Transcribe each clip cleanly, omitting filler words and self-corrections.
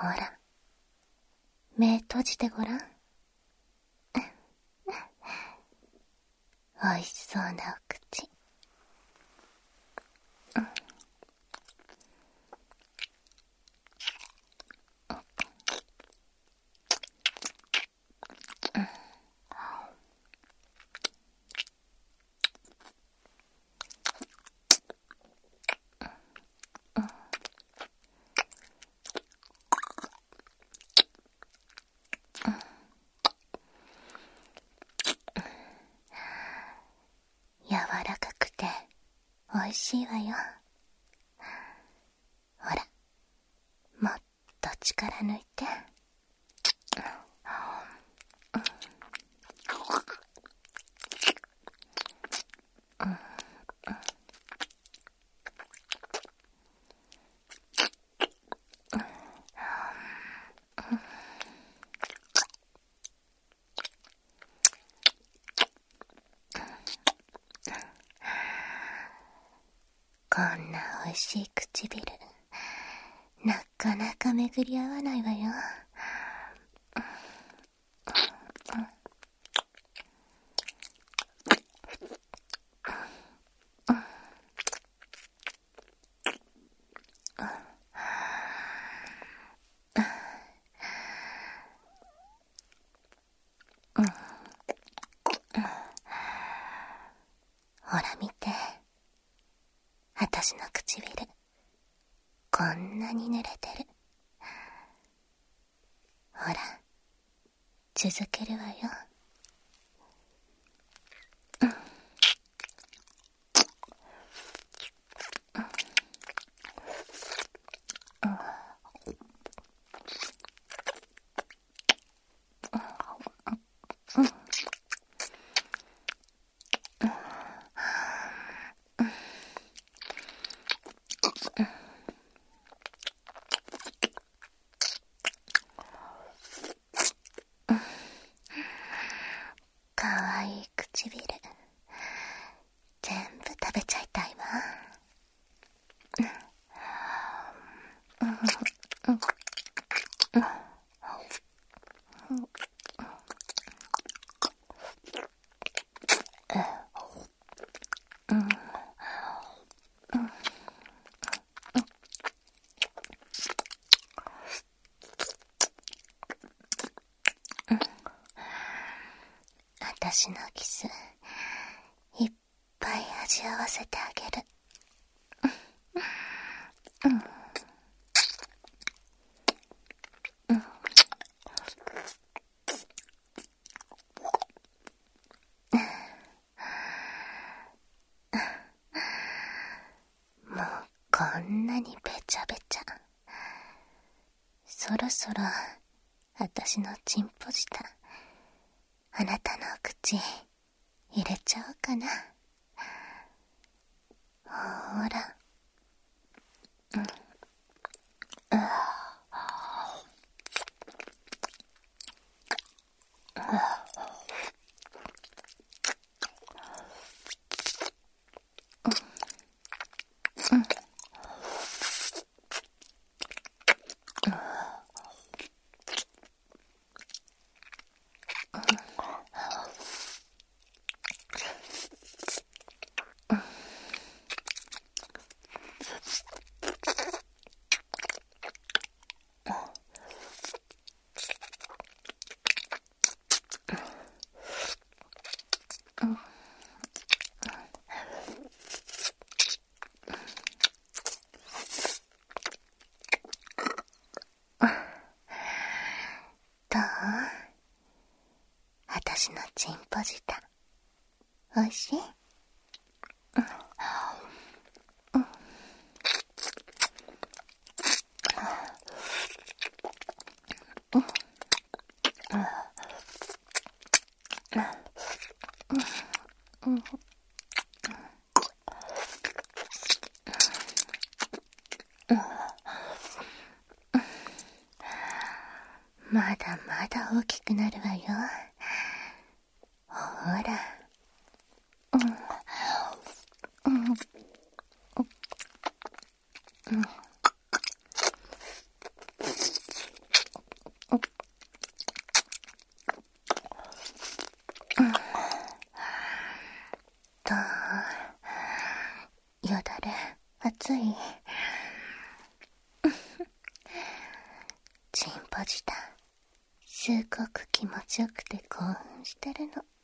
ほら、目閉じてごらん。おいしそうなお口。柔らかくておいしいわよ。ほら、もっと力抜いて。こんなおいしい唇、なかなか巡り合わないわよ。ほら見て、あたしの唇、こんなに濡れてる。ほら、続けるわよ。かわいい唇、全部食べちゃいたいわ。あたしのキス、いっぱい味わわせてあげる。もうこんなにべちゃべちゃ。そろそろあたしのチンポ舌、あなたのお口入れちゃおうかな。ほら、どう？あたしのチンポ舌、おいしい？まだまだ大きくなるわよ。ほら、 すい。チンポジタすごく気持ちよくて興奮してるの。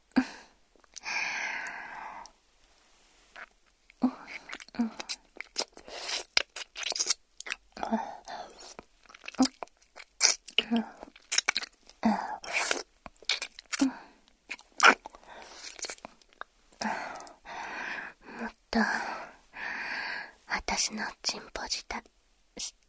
もっと私のチンポジタ知って。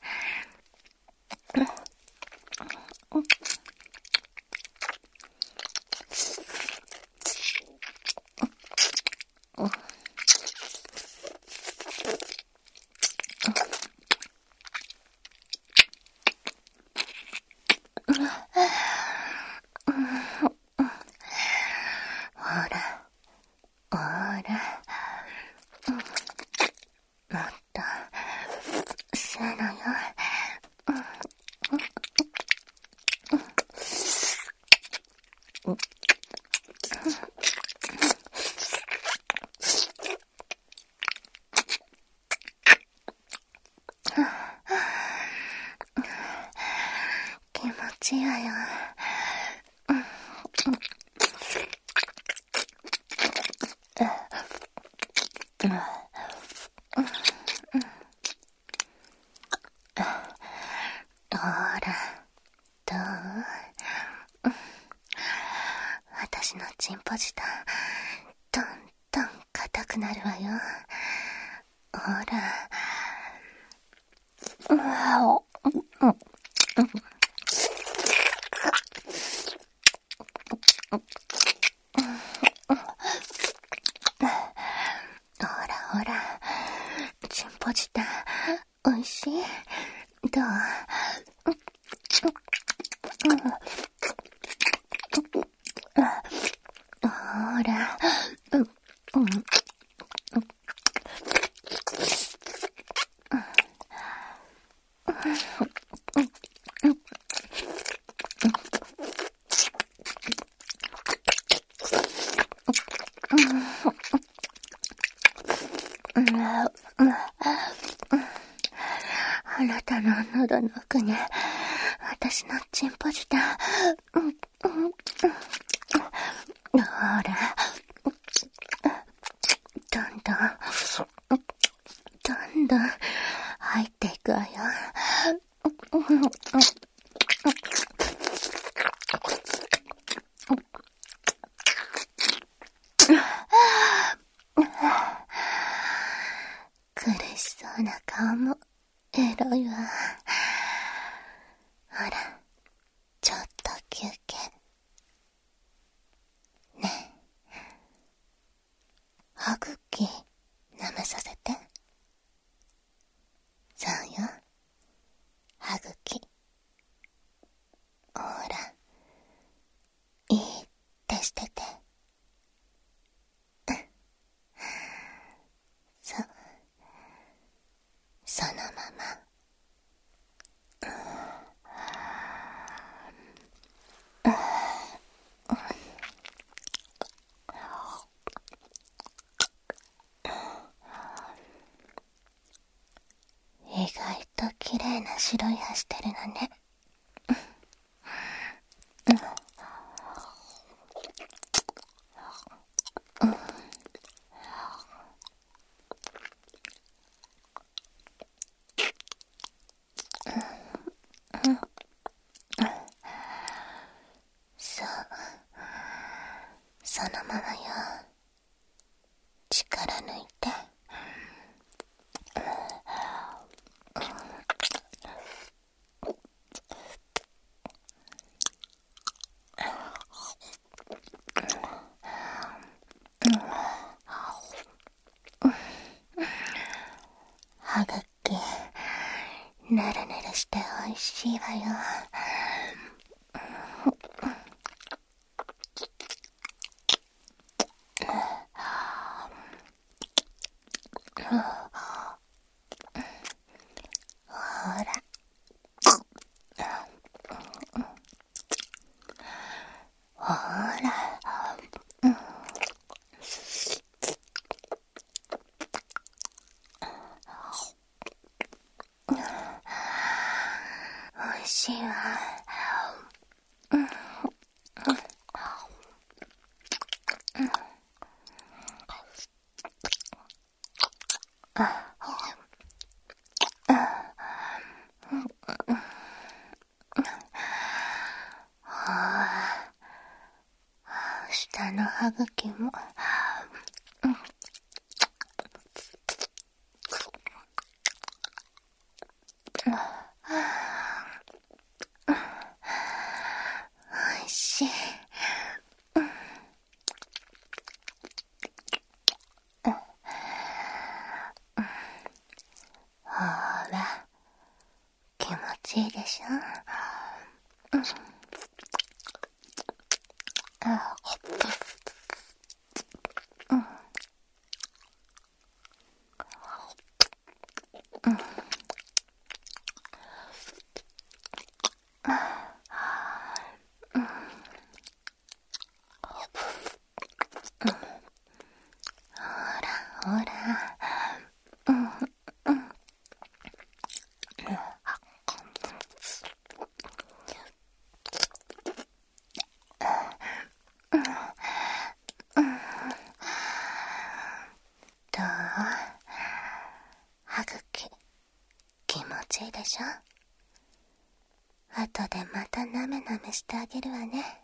ほらほら、もっと吸うのよ。気持ちいいわよ。ほら、どう？私のチンポジタどんどん硬くなるわよ。ほら。ほらほら、チンポジタおいしい？どう？ほら、あなたの喉の奥に私のチンポジタほら、どんどん入っていくわよ。苦しそうな顔もエロいわ。ほら、ちょっと休憩ね。歯茎舐めさせて。そうよ、歯茎。ほら、いいってしてて。そう、そのまま。意外と綺麗な白い歯してるのね。そう、そのままよ。力抜いて。歯茎ぬるぬるしておいしいわよ。ほら、ほら、 味しいわ。下の歯茎もおいしい。ほら、気持ちいいでしょ。ほら、どう？歯茎気持ちいいでしょ。後でまたなめなめしてあげるわね。